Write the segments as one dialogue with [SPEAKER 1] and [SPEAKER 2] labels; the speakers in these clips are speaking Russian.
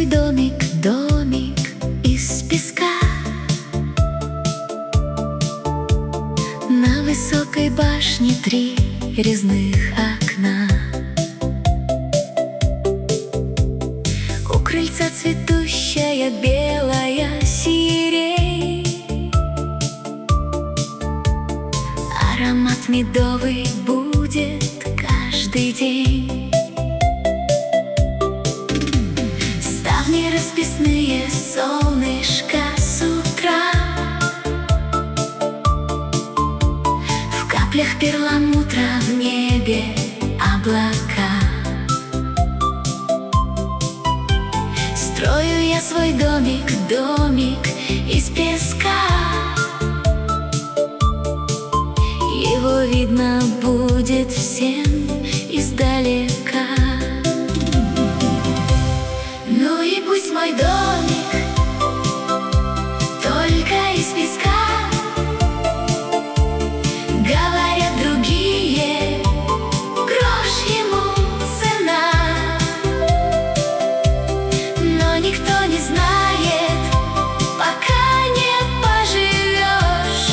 [SPEAKER 1] домик, домик из песка. На высокой башне 3 резных окна. У крыльца цветущая белая сирень. Аромат медовый будет каждый день. Ставни расписные, солнышко с утра. В каплях перламутра, в небе облака. Строю я свой домик, домик из песка. Его видно будет всем издалека. Ну и пусть мой домик только из песка. Говорят другие, грош ему цена. Но никто не знает, пока не поживешь,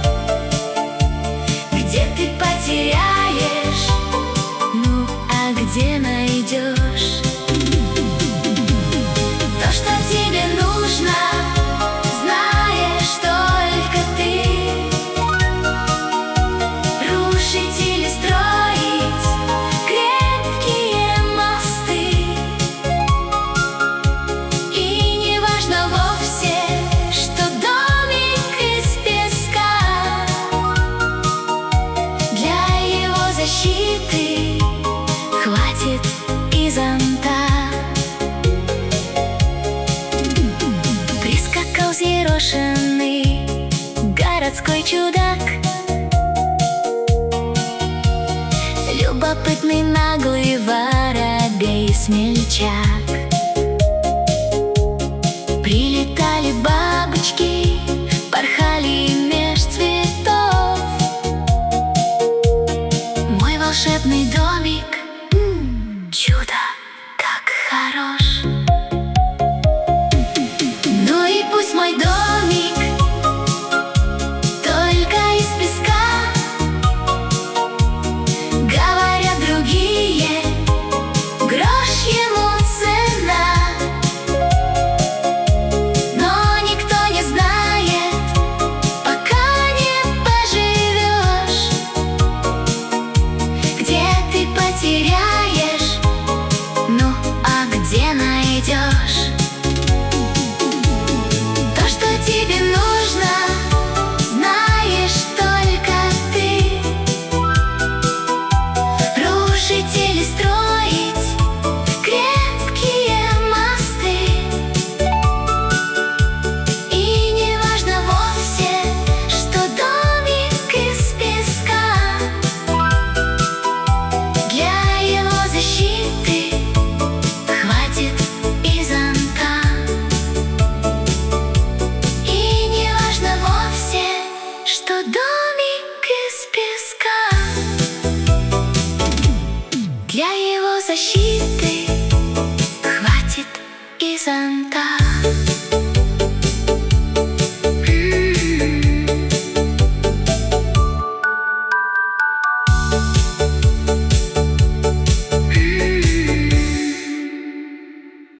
[SPEAKER 1] где ты потеряешь, ну а где найдешь. То, что тебе нужно, знаешь только ты. Рушить или строить крепкие мосты. И не важно вовсе, что домик из песка. Для его защиты хватит и зонта. Прискакал взъерошенный городской чудак. Любопытный, наглый воробей-смельчак. Прилетали бабочки, порхали меж цветов. Мой волшебный домик, чудо, как хорош. Ну и пусть мой домик только из песка. Говорят другие, грош ему цена. Но никто не знает, пока не поживешь, где ты потеряешь, ну а где найдешь. То, что тебе нужно, знаешь только ты. Рушить или строить крепкие мосты. И не важно вовсе, что домик из песка. Для его защиты хватит и зонта. И не важно вовсе, что домик из песка. Для его защиты хватит и зонта.